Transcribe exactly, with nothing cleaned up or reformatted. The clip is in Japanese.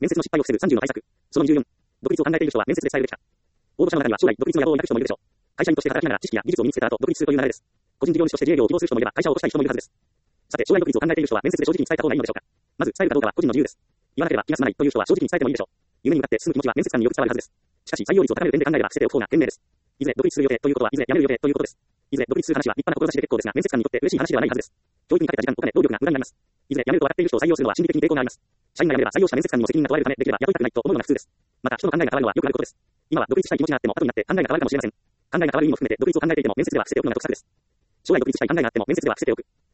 面接の失敗を防ぐさんじゅうの対策。そのにじゅうよん。独立を考えている人は面接で伝えるべきか。応募者の中には将来独立の野望を抱く人もいるでしょう。会社員として働きながら知識や技術を身につけた後、独立するという流れです。個人事業主として自営業を希望する人もいれば、会社を起こしたい人もいるはずです。さて、将来独立を考えている人は面接で正直に伝えた方がいいのでしょうか。まず、伝えるかどうかは個人の自由です。言わなければ気が済まないという人は正直に伝えてもいいでしょう。夢に向かって進む気持ちは面接官によく伝わるはずです。しかし、採用率を高める点で考えれば捨てておく方が賢明です。いずれ独立する予定ということはいずれ辞める予定ということです。いずれ独立する話は立派な志で結構ですが、面接官にとって嬉しい話ではないはずです。教育にかけた時間、お金、労力が無駄になります。いずれ辞めると笑っている人を採用するのは心理的に抵抗があります。社員が辞めれば採用した面接官にも責任が問われるため、できれば雇いたくないと思うのが普通です。また、人の考えが変わるのはよくあることです。今は独立したい気持ちがあっても、後になって考えが変わるかもしれません。考えが変わる意味も含めて、独立を考えていても面接では捨てておくのが得策です。将来独立したい考えがあっても面接では捨てておく。